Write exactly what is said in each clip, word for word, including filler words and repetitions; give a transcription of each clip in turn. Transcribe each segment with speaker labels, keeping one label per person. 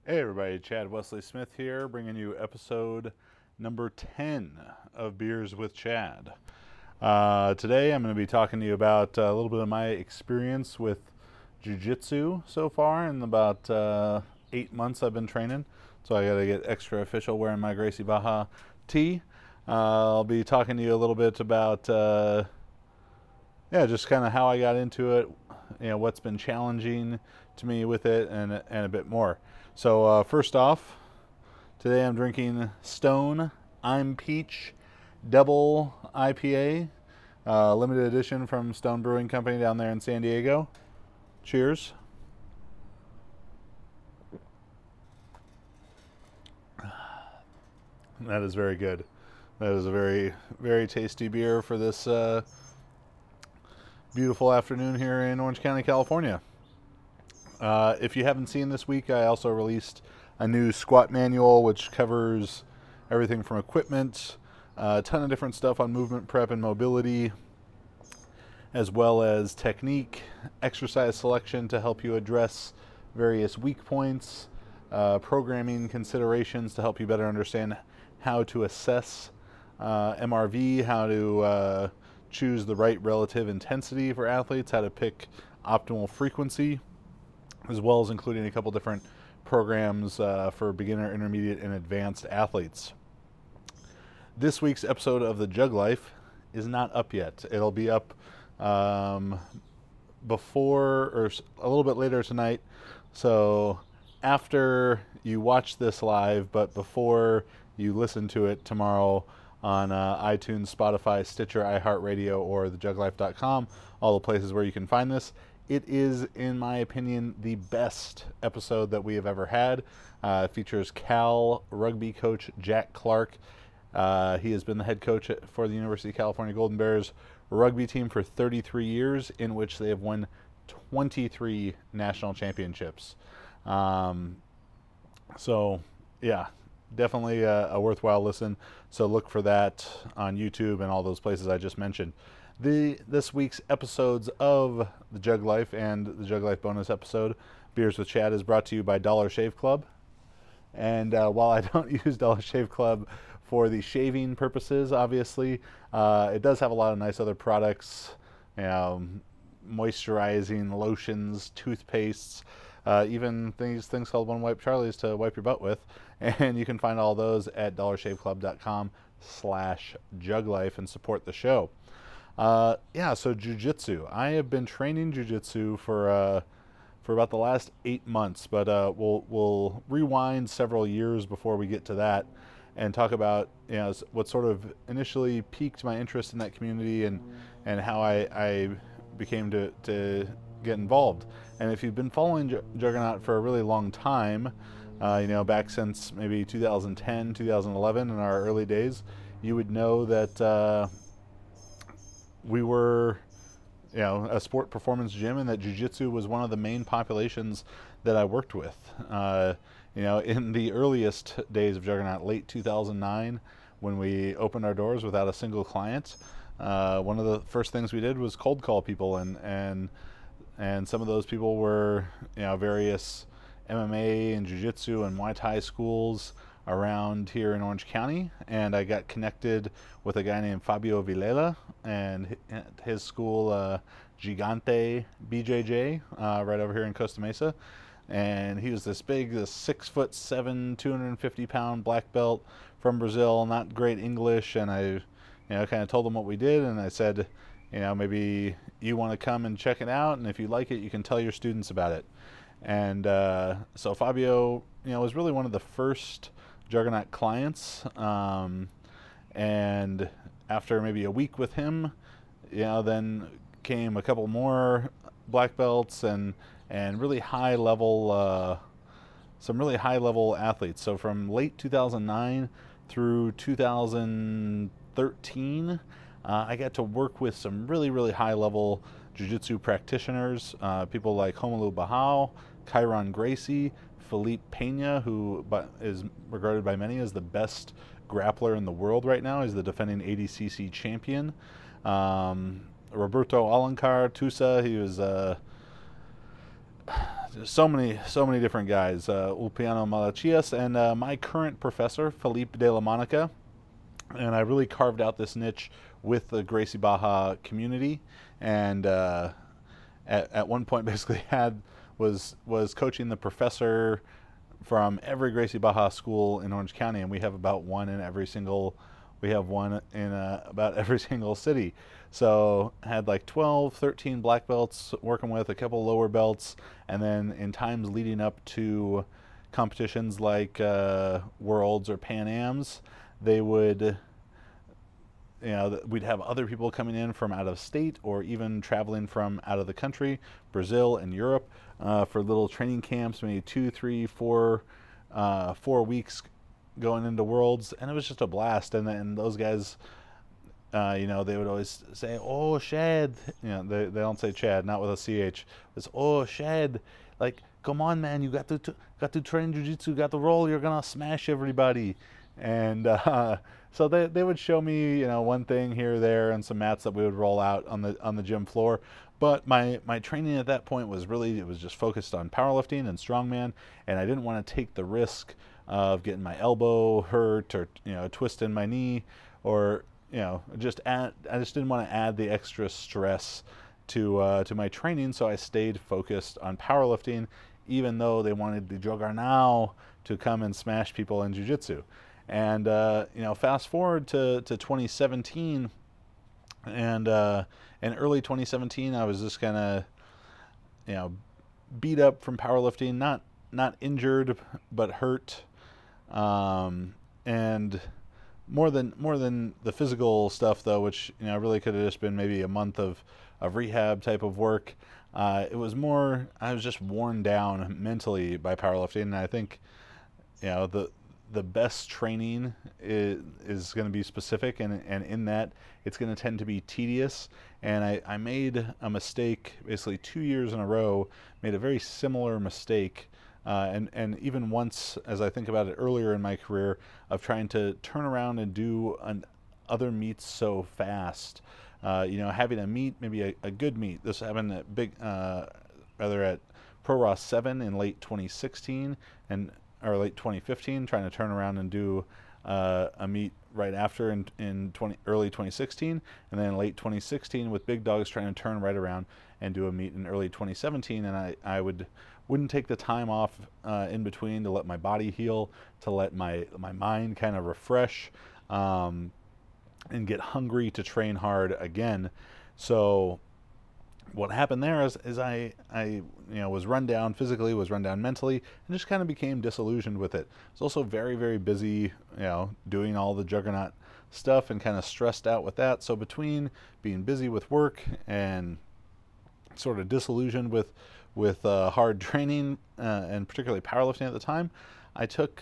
Speaker 1: Hey everybody, Chad Wesley Smith here, bringing you episode number ten of Beers with Chad. Uh, today I'm going to be talking to you about uh, a little bit of my experience with Jiu-Jitsu so far in about uh, eight months I've been training. So I got to get extra official wearing my Gracie Baja tee. Uh, I'll be talking to you a little bit about, uh, yeah, just kind of how I got into it, you know, what's been challenging to me with it, and and a bit more. So uh, first off, today I'm drinking Stone I'm Peach Double I P A, uh, limited edition from Stone Brewing Company down there in San Diego. Cheers. That is very good. That is a very, very tasty beer for this uh, beautiful afternoon here in Orange County, California. Uh, if you haven't seen this week, I also released a new squat manual which covers everything from equipment, uh, a ton of different stuff on movement prep and mobility, as well as technique, exercise selection to help you address various weak points, uh, programming considerations to help you better understand how to assess uh, M R V, how to uh, choose the right relative intensity for athletes, how to pick optimal frequency, as well as including a couple different programs uh, for beginner, intermediate, and advanced athletes. This week's episode of The Jug Life is not up yet. It'll be up um, before or a little bit later tonight. So after you watch this live, but before you listen to it tomorrow on uh, iTunes, Spotify, Stitcher, iHeartRadio, or the jug life dot com, all the places where you can find this. It is, in my opinion, the best episode that we have ever had. Uh, it features Cal rugby coach Jack Clark. Uh, he has been the head coach for the University of California Golden Bears rugby team for thirty-three years, in which they have won twenty-three national championships. Um, so, yeah, definitely a, a worthwhile listen. So look for that on YouTube and all those places I just mentioned. The this week's episodes of The Jug Life and the Jug Life bonus episode, Beers with Chad, is brought to you by Dollar Shave Club. And uh, while I don't use Dollar Shave Club for the shaving purposes, obviously, uh, it does have a lot of nice other products, you know, moisturizing lotions, toothpastes, uh, even these things called One Wipe Charlies to wipe your butt with. And you can find all those at dollar shave club dot com slash juglife and support the show. Uh, yeah, so jiu-jitsu. I have been training jiu-jitsu for uh, for about the last eight months, but uh, we'll we'll rewind several years before we get to that and talk about, you know, what sort of initially piqued my interest in that community and and how I, I became to to get involved. And if you've been following J- Juggernaut for a really long time, uh, you know, back since maybe two thousand ten, two thousand eleven, in our early days, you would know that. Uh, we were, you know, a sport performance gym, and that jiu-jitsu was one of the main populations that I worked with. Uh, you know, in the earliest days of Juggernaut, late two thousand nine, when we opened our doors without a single client, uh, one of the first things we did was cold call people, and and and some of those people were, you know, various M M A and jiu-jitsu and Muay Thai schools around here in Orange County, and I got connected with a guy named Fabio Vilela and his school, uh, Gigante B J J, uh, right over here in Costa Mesa. And he was this big, this six foot seven, two hundred fifty pound black belt from Brazil, not great English, and I, you know, kind of told him what we did, and I said, you know, maybe you want to come and check it out, and if you like it, you can tell your students about it. And uh, so Fabio, you know, was really one of the first Juggernaut clients, um, and after maybe a week with him, you know, then came a couple more black belts and and really high level, uh, some really high level athletes. So from late two thousand nine through two thousand thirteen, uh, I got to work with some really really high level jiu-jitsu practitioners, uh, people like Romulo Barral, Kyron Gracie, Felipe Pena, who is regarded by many as the best grappler in the world right now. He's the defending A D C C champion. Um, Roberto Alencar Tusa, he was uh, so many, so many different guys. Uh, Ulpiano Malachias and uh, my current professor, Felipe de la Monica. And I really carved out this niche with the Gracie Baja community. And uh, at, at one point, basically had was was coaching the professor from every Gracie Baja school in Orange County, and we have about one in every single. We have one in uh, about every single city. So had like twelve, thirteen black belts working with, a couple lower belts, and then in times leading up to competitions like uh, Worlds or Pan Ams, they would, you know, we'd have other people coming in from out of state or even traveling from out of the country, Brazil and Europe, uh, for little training camps, maybe two, three, four, uh, four weeks going into Worlds, and it was just a blast. And then those guys, uh, you know, they would always say, "Oh, Shad," you know, they they don't say Chad, not with a C H. It's "Oh, Shad," like, "Come on, man, you got to, to got to train jiu-jitsu, got to roll. You're gonna smash everybody." And uh, so they they would show me, you know, one thing here or there and some mats that we would roll out on the on the gym floor. But my my training at that point was really, it was just focused on powerlifting and strongman, and I didn't want to take the risk of getting my elbow hurt or, you know, twisting my knee, or, you know, just add, I just didn't want to add the extra stress to uh, to my training. So I stayed focused on powerlifting, even though they wanted the Juggernaut to come and smash people in jiu-jitsu. And uh, you know, fast forward to, to twenty seventeen, and uh, in early twenty seventeen, I was just kind of, you know, beat up from powerlifting, not not injured, but hurt. Um, and more than more than the physical stuff, though, which, you know, really could have just been maybe a month of, of rehab type of work. Uh, it was more, I was just worn down mentally by powerlifting, and I think, you know, the the best training is, is going to be specific, and and in that it's going to tend to be tedious. And I, I made a mistake basically two years in a row, made a very similar mistake. Uh, and, and even once, as I think about it earlier in my career, of trying to turn around and do an other meets so fast. Uh, you know, having a meet, maybe a, a good meet. This happened at big, uh, rather at Pro Ross seven in late twenty sixteen and or late twenty fifteen, trying to turn around and do uh, a meet right after in in twenty, early twenty sixteen, and then late twenty sixteen with Big Dogs trying to turn right around and do a meet in early twenty seventeen. And I I would. wouldn't take the time off uh, in between to let my body heal, to let my my mind kind of refresh, um, and get hungry to train hard again. So what happened there is, is I, I you know, was run down physically, was run down mentally, and just kind of became disillusioned with it. I was also very, very busy, you know, doing all the Juggernaut stuff and kind of stressed out with that. So between being busy with work and sort of disillusioned with with uh, hard training, uh, and particularly powerlifting at the time, I took,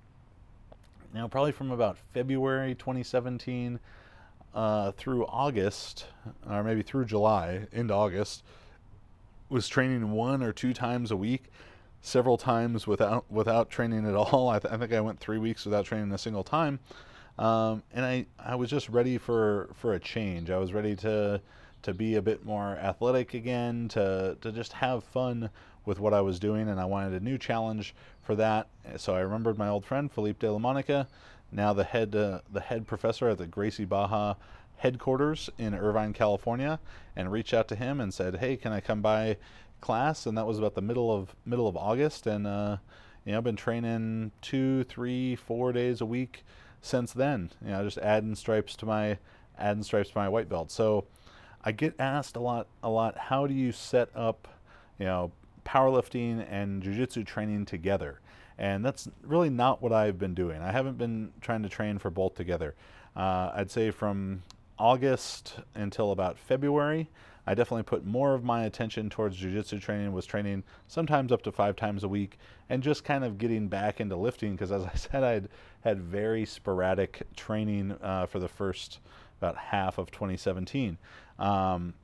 Speaker 1: you know, probably from about February twenty seventeen uh, through August, or maybe through July into August, was training one or two times a week, several times without without training at all. I, th- I think I went three weeks without training a single time, um, and I, I was just ready for, for a change. I was ready to to be a bit more athletic again, to to just have fun with what I was doing, and I wanted a new challenge for that. So I remembered my old friend Felipe de la Monica, now the head uh, the head professor at the Gracie Baja headquarters in Irvine, California, and reached out to him and said, "Hey, can I come by class?" And that was about the middle of middle of August, and uh, you know, I've been training two, three, four days a week since then. You know, just adding stripes to my adding stripes to my white belt. So I get asked a lot, a lot, how do you set up, you know, powerlifting and jiu-jitsu training together? And that's really not what I've been doing. I haven't been trying to train for both together. Uh, I'd say from August until about February, I definitely put more of my attention towards jiu-jitsu training, was training sometimes up to five times a week, and just kind of getting back into lifting, because as I said, I'd had very sporadic training uh, for the first about half of twenty seventeen. Um,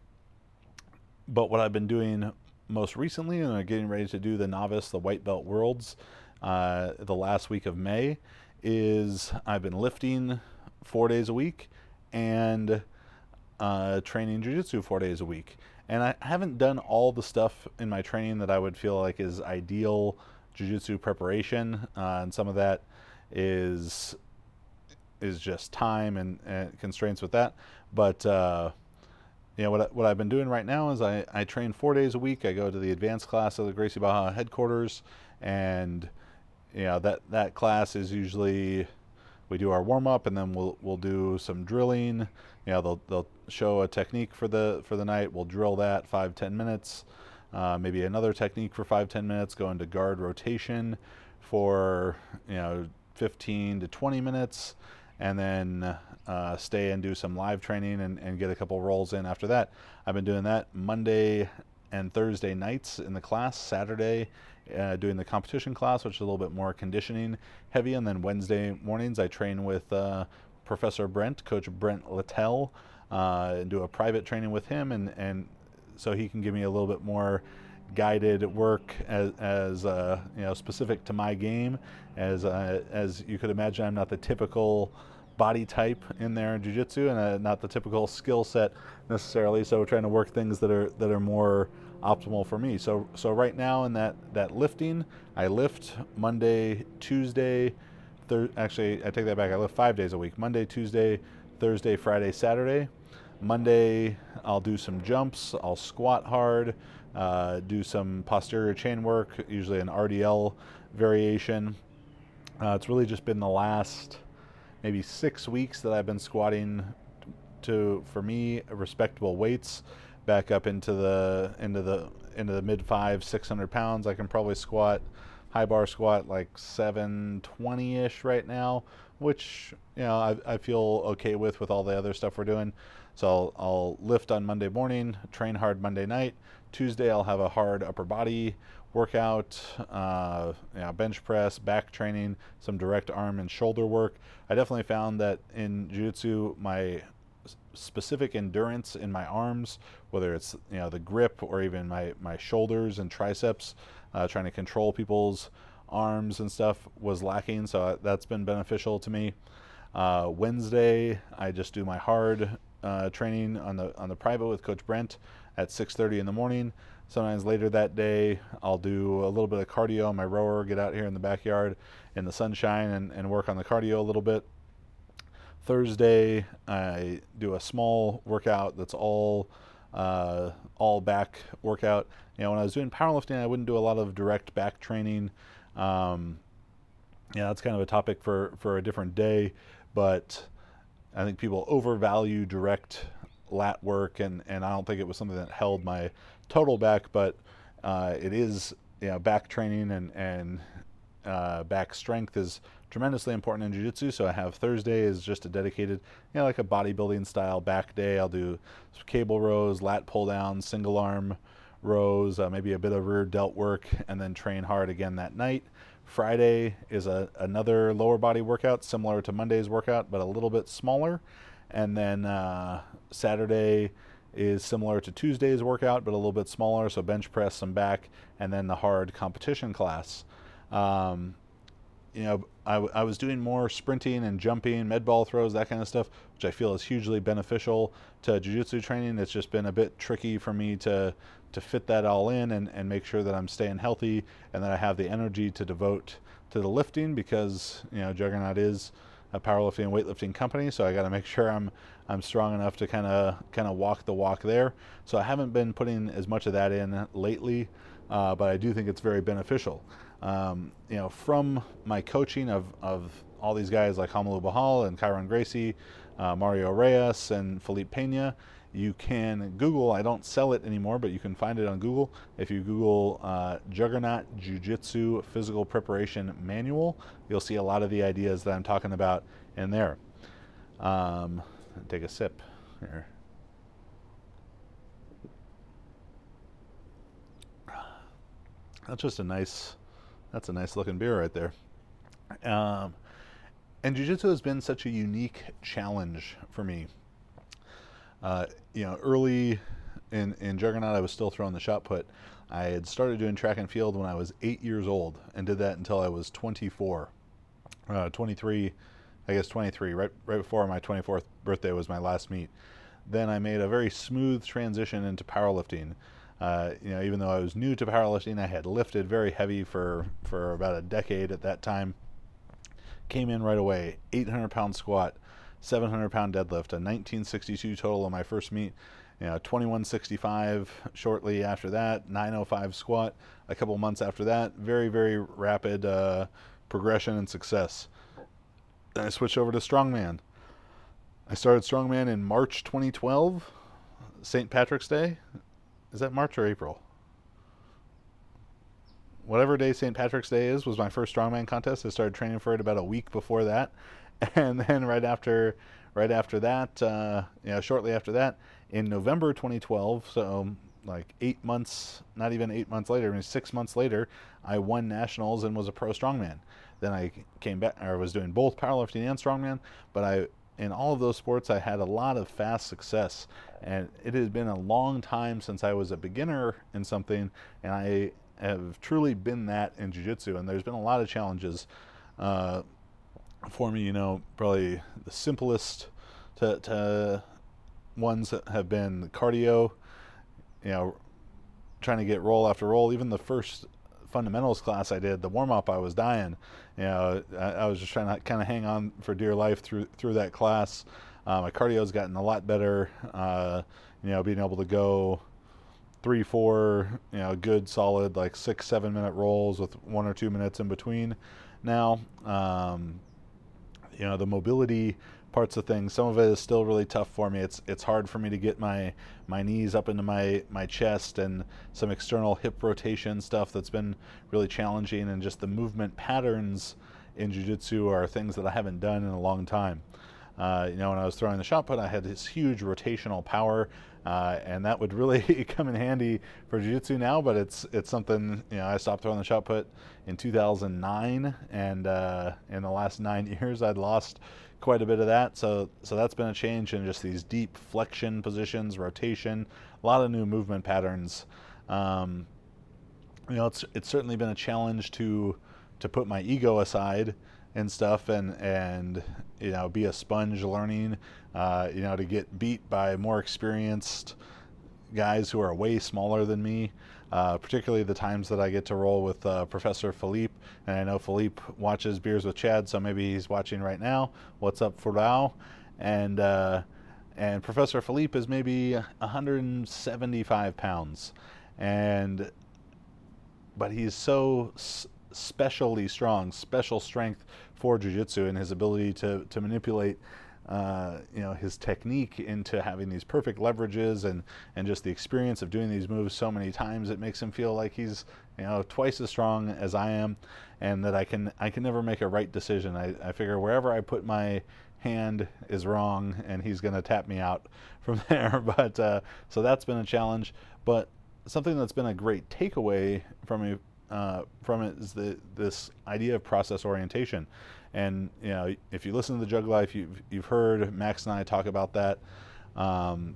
Speaker 1: but what I've been doing most recently, and I'm getting ready to do the novice, the white belt worlds, uh, the last week of May, is I've been lifting four days a week and uh, training jiu-jitsu four days a week. And I haven't done all the stuff in my training that I would feel like is ideal jiu-jitsu preparation, uh, and some of that is is just time and, and constraints with that. But uh, you know what I, what I've been doing right now is I, I train four days a week. I go to the advanced class of the Gracie Barra headquarters, and you know that that class is usually we do our warm up, and then we'll we'll do some drilling. You know they'll they'll show a technique for the for the night. We'll drill that five ten minutes, uh, maybe another technique for five ten minutes. Go into guard rotation for you know fifteen to twenty minutes, and then uh, stay and do some live training and, and get a couple rolls in after that. I've been doing that Monday and Thursday nights in the class, Saturday uh, doing the competition class, which is a little bit more conditioning heavy, and then Wednesday mornings I train with uh, Professor Brent, Coach Brent Littell, uh, and do a private training with him, and, and so he can give me a little bit more guided work as, as uh, you know, specific to my game. As uh, as you could imagine, I'm not the typical body type in there in jiu-jitsu, and uh, not the typical skill set necessarily. So we're trying to work things that are that are more optimal for me. So so right now in that that lifting, I lift Monday, Tuesday, thir- actually I take that back. I lift five days a week: Monday, Tuesday, Thursday, Friday, Saturday. Monday I'll do some jumps. I'll squat hard. Uh, do some posterior chain work, usually an R D L variation. Uh, it's really just been the last maybe six weeks that I've been squatting to, for me, respectable weights, back up into the into the into the mid five, six hundred pounds. I can probably squat, high bar squat like seven twenty ish right now, which you know I, I feel okay with with all the other stuff we're doing. So I'll, I'll lift on Monday morning, train hard Monday night. Tuesday I'll have a hard upper body workout, uh, you know, bench press, back training, some direct arm and shoulder work. I definitely found that in jiu-jitsu, my specific endurance in my arms, whether it's you know the grip or even my, my shoulders and triceps, uh, trying to control people's arms and stuff, was lacking. So that's been beneficial to me. Uh, Wednesday, I just do my hard uh, training on the on the private with Coach Brent at six thirty in the morning. Sometimes later that day, I'll do a little bit of cardio on my rower, get out here in the backyard in the sunshine and, and work on the cardio a little bit. Thursday, I do a small workout that's all uh, all back workout. You know, when I was doing powerlifting, I wouldn't do a lot of direct back training. Um, yeah, that's kind of a topic for, for a different day, but I think people overvalue direct lat work, and, and I don't think it was something that held my total back, but uh, it is, you know, back training and, and uh, back strength is tremendously important in jiu-jitsu. So I have Thursday is just a dedicated, you know, like a bodybuilding style back day. I'll do cable rows, lat pull downs, single arm rows, uh, maybe a bit of rear delt work, and then train hard again that night. Friday is a, another lower body workout similar to Monday's workout, but a little bit smaller. And then uh, Saturday is similar to Tuesday's workout, but a little bit smaller. So bench press, some back, and then the hard competition class. Um, you know, I, w- I was doing more sprinting and jumping, med ball throws, that kind of stuff, which I feel is hugely beneficial to jiu-jitsu training. It's just been a bit tricky for me to to fit that all in and, and make sure that I'm staying healthy and that I have the energy to devote to the lifting, because, you know, Juggernaut is a powerlifting and weightlifting company, so I got to make sure I'm I'm strong enough to kind of kind of walk the walk there. So I haven't been putting as much of that in lately, uh, but I do think it's very beneficial. Um, you know, from my coaching of, of all these guys like Romulo Barral and Kairon Gracie, uh, Mario Reyes, and Felipe Pena, you can Google, I don't sell it anymore, but you can find it on Google. If you Google uh, Juggernaut Jiu-Jitsu Physical Preparation Manual, you'll see a lot of the ideas that I'm talking about in there. Um, take a sip here. That's just a nice, that's a nice looking beer right there. Um, and Jiu-Jitsu has been such a unique challenge for me. Uh, you know, early in, in Juggernaut, I was still throwing the shot put. I had started doing track and field when I was eight years old and did that until I was twenty-four. Uh, twenty-three, I guess twenty-three, right right before my twenty-fourth birthday was my last meet. then I made a very smooth transition into powerlifting. Uh, you know, even though I was new to powerlifting, I had lifted very heavy for, for about a decade at that time. Came in right away, eight hundred pound squat, seven hundred pound deadlift, a nineteen sixty-two total on my first meet, you know, twenty-one sixty-five shortly after that, nine oh five squat a couple months after that. Very, very rapid uh, progression and success. Then I switched over to strongman. I started strongman in March twenty twelve, Saint Patrick's Day. Is that March or April? Whatever day Saint Patrick's Day is was my first strongman contest. I started training for it about a week before that, and then right after, right after that, uh, you know, shortly after that, in November twenty twelve, so like eight months, not even eight months later, I mean six months later, I won nationals and was a pro strongman. Then I came back, I was doing both powerlifting and strongman, but I, in all of those sports, I had a lot of fast success, and it has been a long time since I was a beginner in something, and I have truly been that in jiu-jitsu, and there's been a lot of challenges uh, for me. You know, probably the simplest to, to ones that have been cardio, you know, trying to get roll after roll. Even the first fundamentals class I did, the warm-up, I was dying. You know, I, I was just trying to kind of hang on for dear life through through that class. Uh, my cardio's gotten a lot better. Uh, you know, being able to go three, four, you know, good, solid, like six, seven minute rolls with one or two minutes in between now. Um, you know, the mobility parts of things, some of it is still really tough for me. It's it's hard for me to get my my knees up into my my chest, and some external hip rotation stuff that's been really challenging, and just the movement patterns in jiu-jitsu are things that I haven't done in a long time. Uh, you know, when I was throwing the shot put, I had this huge rotational power, uh, and that would really come in handy for jiu-jitsu now, but it's it's something, you know, I stopped throwing the shot put in two thousand nine, and uh, in the last nine years I'd lost quite a bit of that, so so that's been a change in just these deep flexion positions, rotation, a lot of new movement patterns. Um, you know, it's it's certainly been a challenge to to put my ego aside and stuff, and and you know, be a sponge learning, uh, you know, to get beat by more experienced guys who are way smaller than me, uh, particularly the times that I get to roll with uh, Professor Philippe. And I know Philippe watches Beers with Chad, so maybe he's watching right now. What's up, Furao? And uh, and Professor Philippe is maybe one hundred seventy-five pounds, and but he's so s- specially strong, special strength for jiu-jitsu, and his ability to to manipulate Uh, you know, his technique into having these perfect leverages, and and just the experience of doing these moves so many times, it makes him feel like he's, you know, twice as strong as I am, and that I can I can never make a right decision. I, I figure wherever I put my hand is wrong, and he's going to tap me out from there. But uh, so that's been a challenge. But something that's been a great takeaway from me uh, from it is the this idea of process orientation. And, you know, if you listen to the Jug Life, you've, you've heard Max and I talk about that. Um,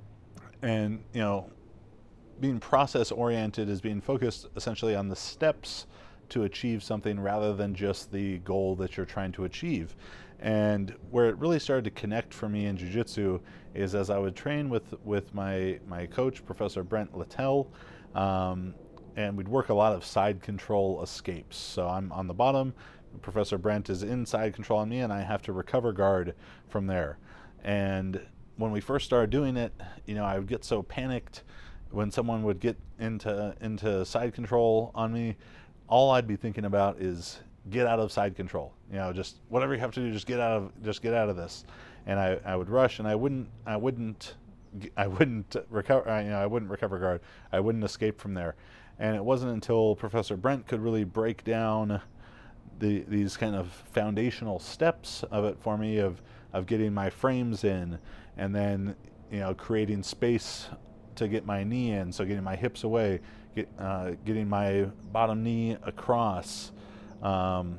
Speaker 1: and, you know, being process oriented is being focused essentially on the steps to achieve something rather than just the goal that you're trying to achieve. And where it really started to connect for me in jiu-jitsu is as I would train with, with my, my coach, Professor Brent Littell, um, and we'd work a lot of side control escapes. So I'm on the bottom, Professor Brent is inside control on me, and I have to recover guard from there. And when we first started doing it, you know, I would get so panicked when someone would get into into side control on me. All I'd be thinking about is get out of side control. You know, just whatever you have to do, just get out of just get out of this. And I, I would rush, and I wouldn't I wouldn't I wouldn't recover. You know, I wouldn't recover guard. I wouldn't escape from there. And it wasn't until Professor Brent could really break down The, these kind of foundational steps of it for me, of of getting my frames in, and then, you know, creating space to get my knee in, so getting my hips away, get uh, getting my bottom knee across, um,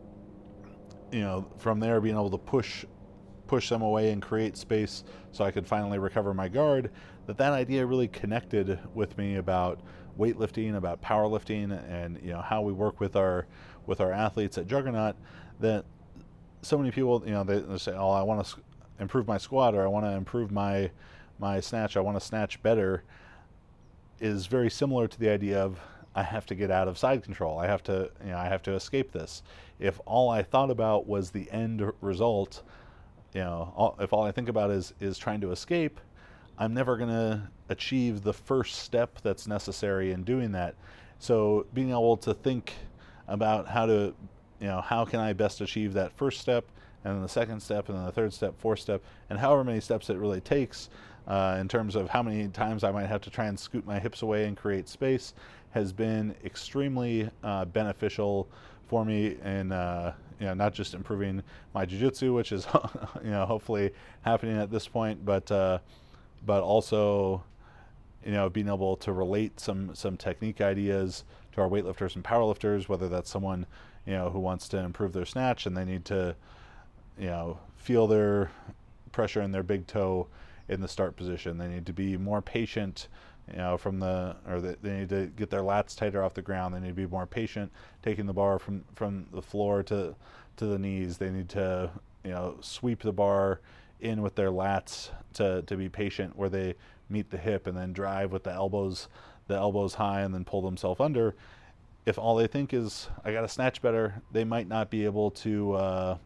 Speaker 1: you know, from there being able to push push them away and create space so I could finally recover my guard. That that idea really connected with me about weightlifting, about powerlifting, and, you know, how we work with our with our athletes at Juggernaut. That so many people, you know, they, they say, oh, I want to improve my squat, or I want to improve my my snatch, I want to snatch better, is very similar to the idea of I have to get out of side control. I have to, you know, I have to escape this. If all I thought about was the end result, you know, all, if all I think about is is trying to escape, I'm never going to achieve the first step that's necessary in doing that. So being able to think about how to, you know, how can I best achieve that first step, and then the second step, and then the third step, fourth step, and however many steps it really takes, uh, in terms of how many times I might have to try and scoot my hips away and create space, has been extremely uh, beneficial for me in, uh, you know, not just improving my jiu-jitsu, which is, you know, hopefully happening at this point, but uh, but also, you know, being able to relate some some technique ideas to our weightlifters and powerlifters, whether that's someone, you know, who wants to improve their snatch and they need to, you know, feel their pressure in their big toe in the start position. They need to be more patient, you know, from the, or they, they need to get their lats tighter off the ground. They need to be more patient taking the bar from, from the floor to, to the knees. They need to, you know, sweep the bar in with their lats to, to be patient where they meet the hip, and then drive with the elbows, the elbows high, and then pull themselves under. If all they think is, I got to snatch better, they might not be able to, uh,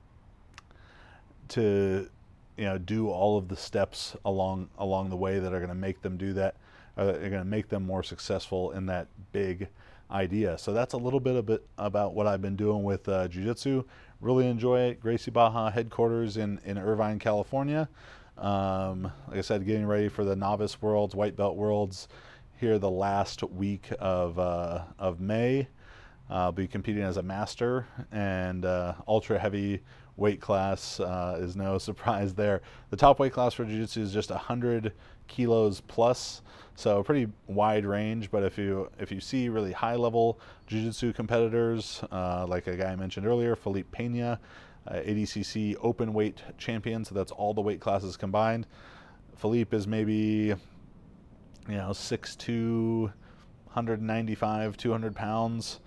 Speaker 1: to, you know, do all of the steps along along the way that are going to make them do that. Uh, they're going to make them more successful in that big idea. So that's a little bit, a bit about what I've been doing with uh, jiu-jitsu. Really enjoy it. Gracie Barra headquarters in, in Irvine, California. Um, like I said, getting ready for the Novice Worlds, White Belt Worlds here the last week of, uh, of May. I'll be competing as a master, and uh, ultra heavy weight class uh, is no surprise there. The top weight class for jiu-jitsu is just one hundred kilos plus, so a pretty wide range. But if you if you see really high level jiu-jitsu competitors, uh, like a guy I mentioned earlier, Felipe Pena, uh, A D C C open weight champion, so that's all the weight classes combined. Felipe is maybe, you know, six two, one ninety-five, two hundred pounds.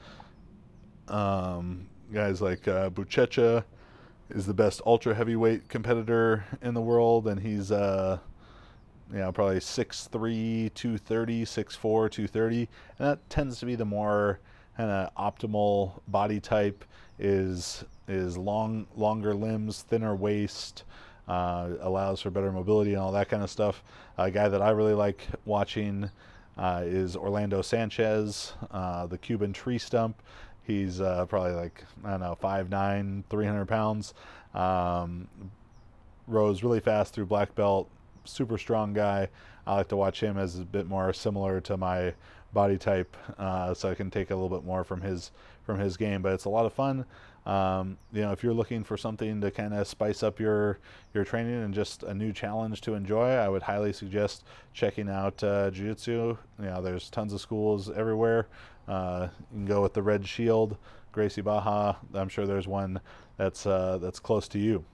Speaker 1: Um, guys like uh, Buchecha is the best ultra heavyweight competitor in the world, and he's uh, you know, probably six three, two thirty, six four, two thirty, and that tends to be the more kind of optimal body type. Is is long longer limbs, thinner waist, uh, allows for better mobility and all that kind of stuff. A guy that I really like watching uh, is Orlando Sanchez, uh, the Cuban tree stump. He's uh, probably like, I don't know, five nine, three hundred pounds. Um, rose really fast through black belt, super strong guy. I like to watch him as a bit more similar to my body type, uh, so I can take a little bit more from his from his game. But it's a lot of fun. Um, you know, if you're looking for something to kind of spice up your your training and just a new challenge to enjoy, I would highly suggest checking out uh, jiu-jitsu. You know, there's tons of schools everywhere. Uh, you can go with the Red Shield, Gracie Barra. I'm sure there's one that's uh, that's close to you.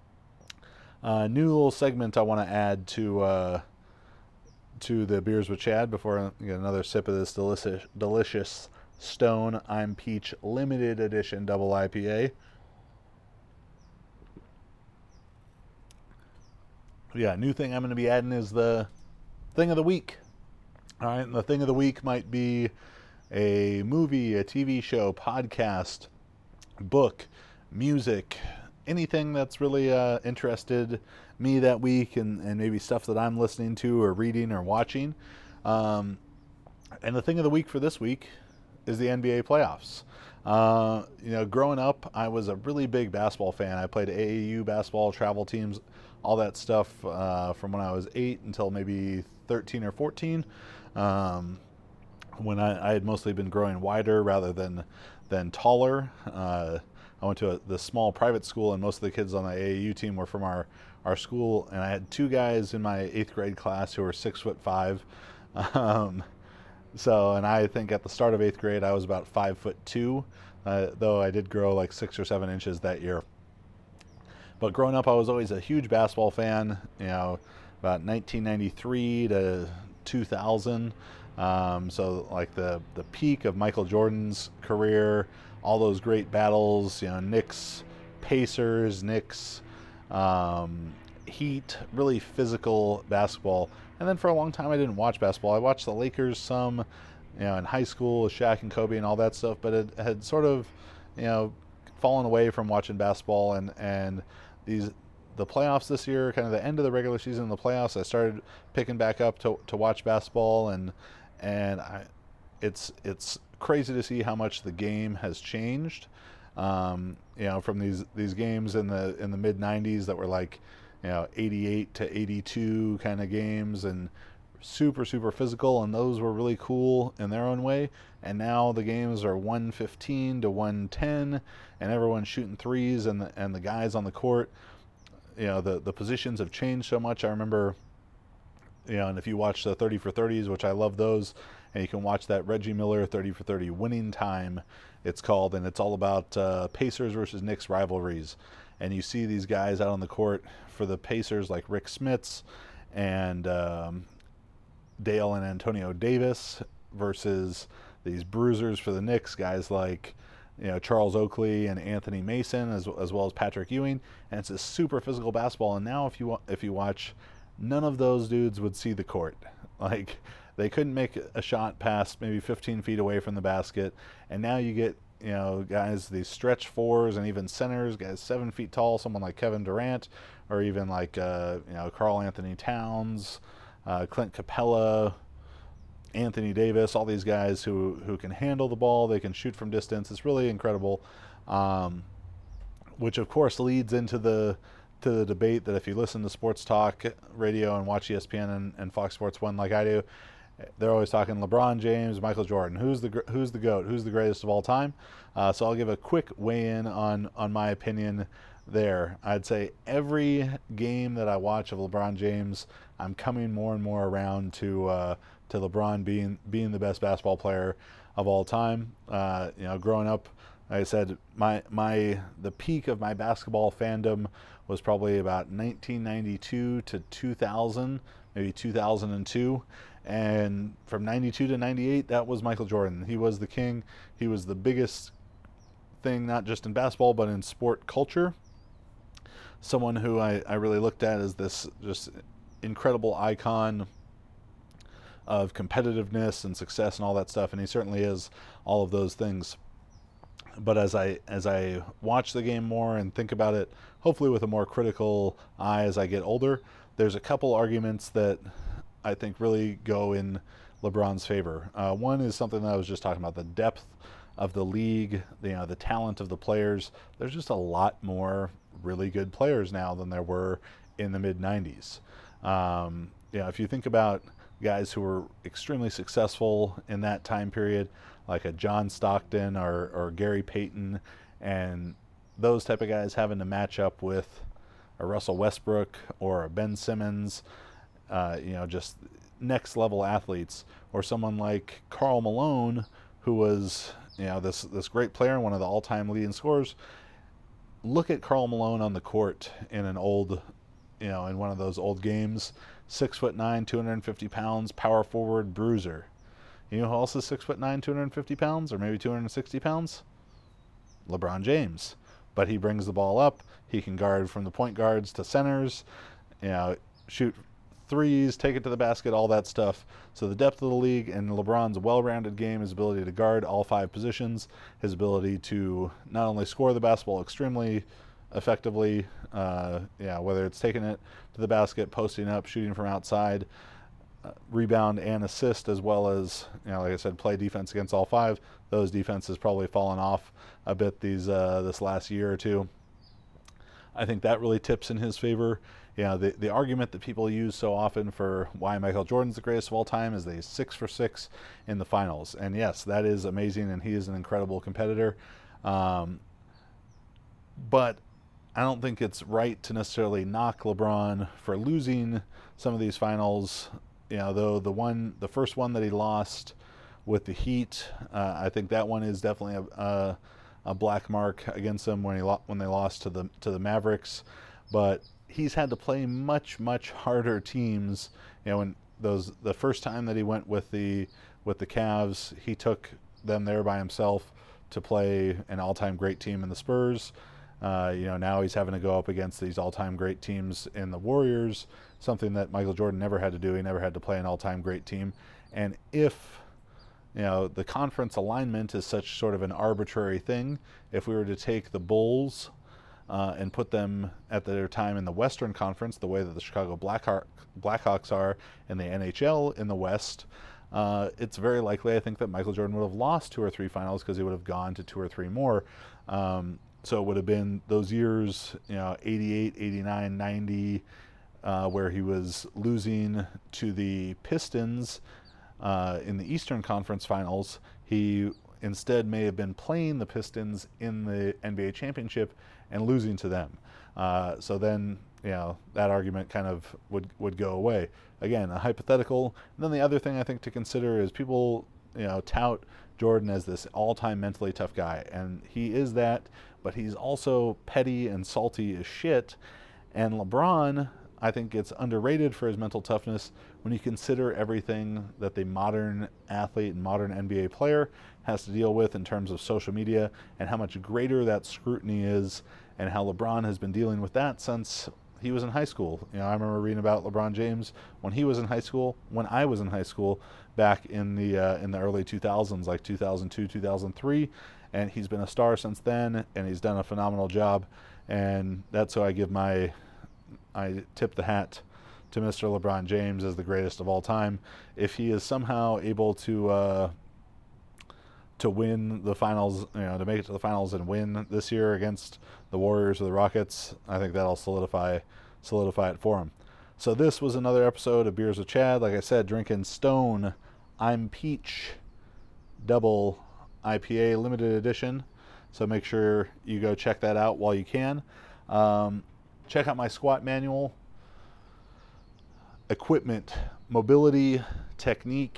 Speaker 1: Uh, new little segment I want to add to uh, to the Beers with Chad before I get another sip of this delicious delicious Stone I'm Peach limited edition double I P A. Yeah, new thing I'm going to be adding is the thing of the week. All right, and the thing of the week might be a movie, a T V show, podcast, book, music, anything that's really uh, interested me that week, and, and maybe stuff that I'm listening to or reading or watching. Um, and the thing of the week for this week is the N B A playoffs. Uh, you know, growing up, I was a really big basketball fan. I played A A U basketball, travel teams, all that stuff uh, from when I was eight until maybe thirteen or fourteen. Um, when I, I had mostly been growing wider rather than than taller. Uh, I went to a, the small private school, and most of the kids on the A A U team were from our, our school. And I had two guys in my eighth grade class who were six foot five. Um, so, and I think at the start of eighth grade, I was about five foot two, uh, though I did grow like six or seven inches that year. But growing up, I was always a huge basketball fan. You know, about nineteen ninety-three to two thousand. Um, so like the, the peak of Michael Jordan's career, all those great battles, you know, Knicks, Pacers, Knicks, um, heat, really physical basketball. And then for a long time, I didn't watch basketball. I watched the Lakers some, you know, in high school with Shaq and Kobe and all that stuff, but it had sort of, you know, fallen away from watching basketball. And, and these the playoffs this year, kind of the end of the regular season, the playoffs, I started picking back up to to watch basketball, and and I, it's it's crazy to see how much the game has changed. Um, you know, from these these games in the in the mid nineties that were like, you know, eighty-eight to eighty-two kind of games, and super super physical, and those were really cool in their own way. And now the games are one fifteen to one ten, and everyone's shooting threes, and the, and the guys on the court, you know, the the positions have changed so much. I remember, you know, and if you watch the thirty for thirties, which I love those, and you can watch that Reggie Miller thirty for thirty winning time, it's called, and it's all about uh, Pacers versus Knicks rivalries. And you see these guys out on the court for the Pacers like Rick Smits and um, Dale and Antonio Davis versus these bruisers for the Knicks, guys like, you know, Charles Oakley and Anthony Mason, as, as well as Patrick Ewing. And it's a super physical basketball. And now if you if you watch, none of those dudes would see the court. Like, they couldn't make a shot past maybe fifteen feet away from the basket. And now you get, you know, guys, these stretch fours and even centers, guys seven feet tall, someone like Kevin Durant, or even like, uh, you know, Karl Anthony Towns, uh, Clint Capella, Anthony Davis, all these guys who, who can handle the ball, they can shoot from distance. It's really incredible, um, which of course leads into the to the debate that if you listen to sports talk radio and watch E S P N and, and Fox Sports one like I do, they're always talking LeBron James, Michael Jordan. Who's the who's the GOAT? Who's the greatest of all time? Uh, so I'll give a quick weigh-in on on my opinion there. I'd say every game that I watch of LeBron James, I'm coming more and more around to uh, to LeBron being being the best basketball player of all time. Uh, you know, growing up, like I said, my my the peak of my basketball fandom was probably about nineteen ninety-two to two thousand, maybe two thousand two. And from ninety-two to ninety-eight, that was Michael Jordan. He was the king. He was the biggest thing, not just in basketball, but in sport culture. Someone who I, I really looked at as this just incredible icon of competitiveness and success and all that stuff. And he certainly is all of those things. But as I as I watch the game more and think about it, hopefully with a more critical eye as I get older, there's a couple arguments that I think really go in LeBron's favor. Uh, one is something that I was just talking about, the depth of the league, the, you know, the talent of the players. There's just a lot more really good players now than there were in the mid nineties. Um, you know, if you think about guys who were extremely successful in that time period, like a John Stockton or, or Gary Payton, and those type of guys having to match up with a Russell Westbrook or a Ben Simmons, uh, you know, just next level athletes, or someone like Karl Malone, who was, you know, this this great player and one of the all-time leading scorers. Look at Karl Malone on the court in an old, you know, in one of those old games. Six foot nine, two hundred fifty pounds, power forward, bruiser. You know who else is six foot nine, two hundred fifty pounds, or maybe two hundred sixty pounds? LeBron James. But he brings the ball up. He can guard from the point guards to centers, you know, shoot threes, take it to the basket, all that stuff. So the depth of the league and LeBron's well-rounded game, his ability to guard all five positions, his ability to not only score the basketball extremely effectively, uh, yeah, whether it's taking it to the basket, posting up, shooting from outside, uh, rebound and assist, as well as, you know, like I said, play defense against all five. Those defenses probably fallen off a bit these uh, this last year or two. I think that really tips in his favor. You know, the, the argument that people use so often for why Michael Jordan's the greatest of all time is that he's six for six in the finals. And yes, that is amazing, and he is an incredible competitor. Um, but I don't think it's right to necessarily knock LeBron for losing some of these finals. You know, though the one, the first one that he lost with the Heat, uh, I think that one is definitely a, a, a black mark against him when he lo- when they lost to the to the Mavericks. But he's had to play much much harder teams. You know, when those the first time that he went with the with the Cavs, he took them there by himself to play an all-time great team in the Spurs. Uh, you know, now he's having to go up against these all-time great teams in the Warriors, something that Michael Jordan never had to do. He never had to play an all-time great team. And if, you know, the conference alignment is such sort of an arbitrary thing, if we were to take the Bulls uh, and put them at their time in the Western Conference, the way that the Chicago Blackhawk, Blackhawks are in the N H L in the West, uh, it's very likely, I think, that Michael Jordan would have lost two or three finals because he would have gone to two or three more. Um, So it would have been those years, you know, eighty-eight, eighty-nine, ninety, uh, where he was losing to the Pistons uh, in the Eastern Conference Finals. He instead may have been playing the Pistons in the N B A championship and losing to them. Uh, so then, you know, that argument kind of would, would go away. Again, a hypothetical. And then the other thing I think to consider is people, you know, tout Jordan as this all-time mentally tough guy, and he is that, but he's also petty and salty as shit. And LeBron, I think, gets underrated for his mental toughness when you consider everything that the modern athlete and modern N B A player has to deal with in terms of social media and how much greater that scrutiny is, and how LeBron has been dealing with that since he was in high school. You know, I remember reading about LeBron James when he was in high school, when I was in high school, back in the uh, in the early two thousands, like two thousand two, two thousand three, and he's been a star since then, and he's done a phenomenal job, and that's who I give my, I tip the hat to Mister LeBron James as the greatest of all time. If he is somehow able to uh, to win the finals, you know, to make it to the finals and win this year against the Warriors or the Rockets, I think that'll solidify solidify it for him. So this was another episode of Beers with Chad. Like I said, drinking Stone I'm Peach Double I P A limited edition. So make sure you go check that out while you can. Um, check out my squat manual. Equipment, mobility, technique,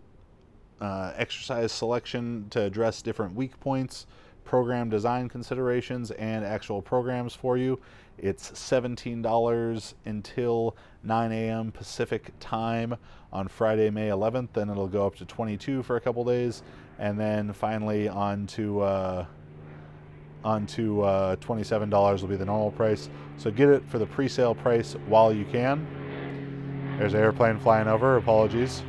Speaker 1: uh, exercise selection to address different weak points, program design considerations, and actual programs for you. It's seventeen dollars until nine a.m. Pacific time on Friday, May eleventh. Then it'll go up to twenty-two dollars for a couple days, and then finally on to uh, on to uh, twenty-seven dollars will be the normal price. So get it for the pre-sale price while you can. There's an airplane flying over. Apologies.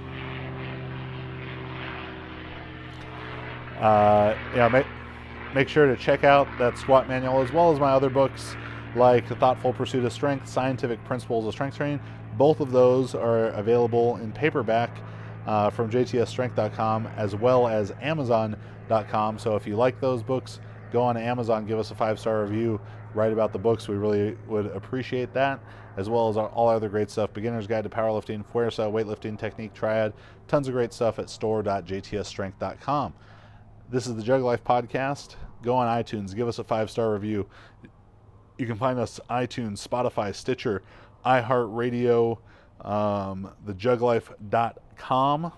Speaker 1: Uh, you know, make, make sure to check out that squat manual as well as my other books, like The Thoughtful Pursuit of Strength, Scientific Principles of Strength Training. Both of those are available in paperback uh, from J T S strength dot com as well as amazon dot com. So if you like those books, go on Amazon, give us a five-star review, write about the books. We really would appreciate that, as well as our, all other great stuff. Beginner's Guide to Powerlifting, Fuerza, Weightlifting, Technique, Triad. Tons of great stuff at store dot J T S strength dot com. This is the Jug Life Podcast. Go on iTunes, give us a five-star review. You can find us iTunes, Spotify, Stitcher, iHeartRadio, um, the jug life dot com.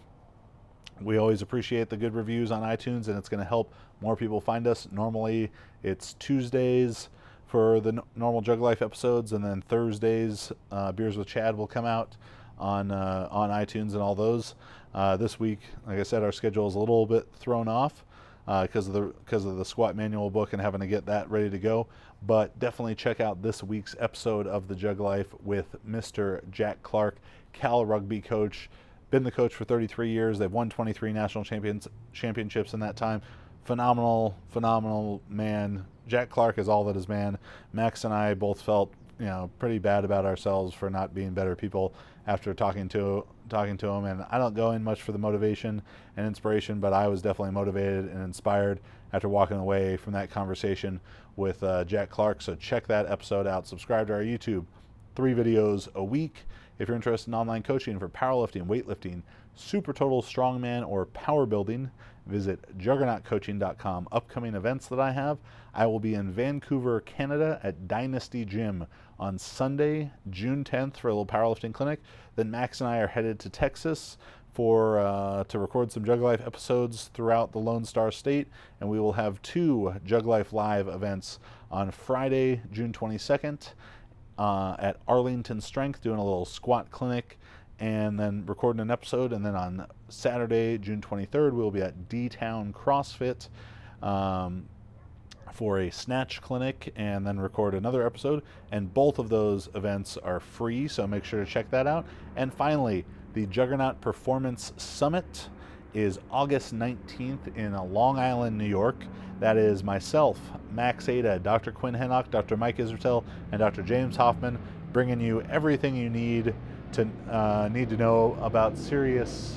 Speaker 1: We always appreciate the good reviews on iTunes, and it's going to help more people find us. Normally, it's Tuesdays for the n- normal Jug Life episodes, and then Thursdays, uh, Beers with Chad will come out on uh, on iTunes and all those. Uh, this week, like I said, our schedule is a little bit thrown off because uh, of the because of the squat manual book and having to get that ready to go. But definitely check out this week's episode of the Jug Life with Mister Jack Clark, Cal rugby coach. Been the coach for thirty-three years. They've won twenty-three national champions championships in that time. Phenomenal, phenomenal man. Jack Clark is all that is man. Max and I both felt, you know, pretty bad about ourselves for not being better people after talking to talking to him. And I don't go in much for the motivation and inspiration, but I was definitely motivated and inspired after walking away from that conversation with uh, Jack Clark. So check that episode out. Subscribe to our YouTube. Three videos a week. If you're interested in online coaching for powerlifting, weightlifting, super total strongman, or power building, visit juggernaut coaching dot com. Upcoming events that I have: I will be in Vancouver, Canada at Dynasty Gym on Sunday, June tenth for a little powerlifting clinic. Then Max and I are headed to Texas for uh, to record some Jug Life episodes throughout the Lone Star State, and we will have two Jug Life Live events on Friday, June twenty-second. Uh, at Arlington Strength, doing a little squat clinic and then recording an episode. And then on Saturday, June twenty-third, we'll be at D-Town CrossFit um, for a snatch clinic and then record another episode, and both of those events are free, so make sure to check that out. And finally, the Juggernaut Performance Summit is August nineteenth in Long Island, New York. That is myself, Max Ada, Doctor Quinn Hennock, Doctor Mike Israel, and Doctor James Hoffman, bringing you everything you need to uh, need to know about serious.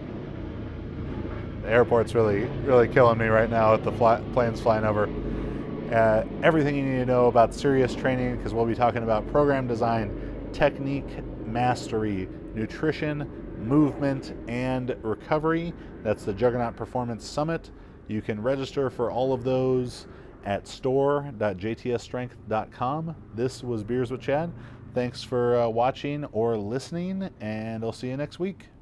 Speaker 1: The airport's really, really killing me right now with the fly, planes flying over. Uh, everything you need to know about serious training, because we'll be talking about program design, technique mastery, nutrition, movement, and recovery. That's the Juggernaut Performance Summit. You can register for all of those at store dot j t s strength dot com. This was Beers with Chad. Thanks for uh, watching or listening, and I'll see you next week.